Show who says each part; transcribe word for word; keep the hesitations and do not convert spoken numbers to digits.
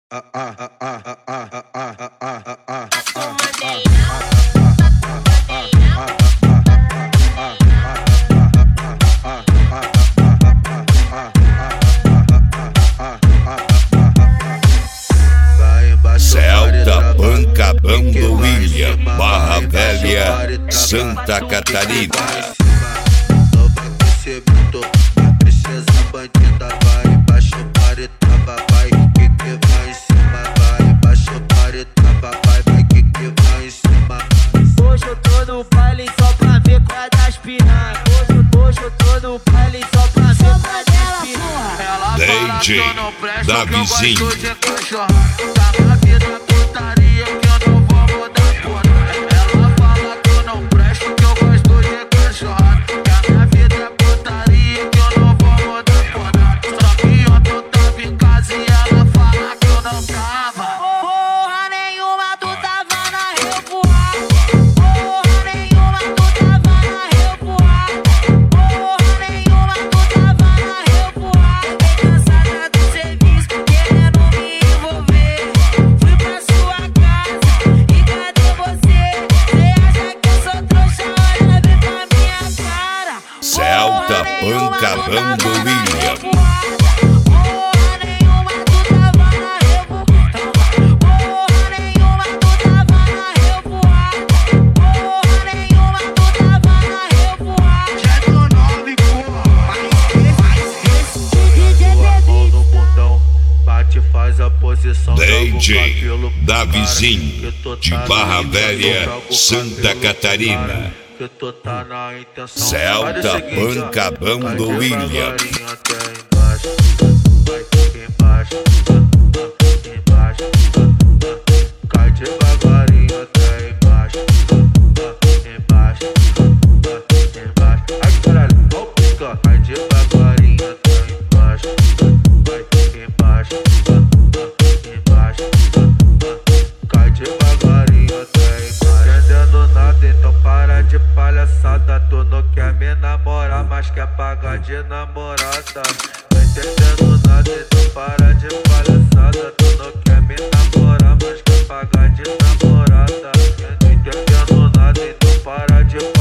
Speaker 1: Celta Pancabão do William, Barra Velha, Santa Catarina.
Speaker 2: Bandida vai embaixo, pareta, vai, que que vai em cima, vai embaixo, pareta, vai, vai, que que vai em cima.
Speaker 3: Hoje eu tô no baile só pra ver qual das piranha. Hoje, hoje eu tô no baile só pra ver qual das piranha. Ela
Speaker 1: D
Speaker 3: fala
Speaker 1: J
Speaker 3: que eu não presto,
Speaker 1: da
Speaker 3: que eu
Speaker 1: vizinha.
Speaker 3: gosto de cachorro. Tá na vida putaria que eu não vou mudar porra. Ela fala que eu não presto, que eu gosto de cachorro. Que a minha vida é putaria que eu não vou mudar porra. Só que ontem eu tava em casa e ela fala que eu não tava. Porra nenhuma, tu tava na revoada. Porra nenhuma, tu tava na revoada. Porra nenhuma, tu tava na revoada. Fiquei cansada do serviço, querendo me envolver. Fui pra sua casa e cadê você? Cê acha que eu sou trouxa? Olha bem pra minha cara.
Speaker 1: Celta Pancabão do William.
Speaker 3: Porra nenhuma, tu tava na revoada. Porra nenhuma, tu tava na revoada. Porra nenhuma, tu tava na revoada. Já tô nove, porra. D J
Speaker 2: Mão no bundão, bate, faz a posição.
Speaker 1: D J
Speaker 2: joga o cabelo pro
Speaker 1: da
Speaker 2: cara,
Speaker 1: vizinha,
Speaker 2: que tu
Speaker 1: de
Speaker 2: tá
Speaker 1: Barra
Speaker 2: na
Speaker 1: Velha,
Speaker 2: intenção, joga o
Speaker 1: Santa
Speaker 2: cabelo pro
Speaker 1: Catarina.
Speaker 2: cara, que tu tá na intenção.
Speaker 1: Celta
Speaker 2: Faz o seguinte, ó,
Speaker 1: Pancabão
Speaker 2: vai
Speaker 1: do William.
Speaker 2: devagarinho até embaixo, vai embaixo, embaixo, cai devagarinho até embaixo, embaixo, embaixo. Ai caralho, ó o pica, cai devagarinho até embaixo, vai embaixo, embaixo, cai devagarinho até embaixo. Entendendo nada, então para de palhaçada. Tu não quer me namorar, mas quer pagar de namorada. Não entendendo nada, então para de palhaçada. Tu não quer me namorar, mas quer pagar de namorada. Não entendendo nada, então para de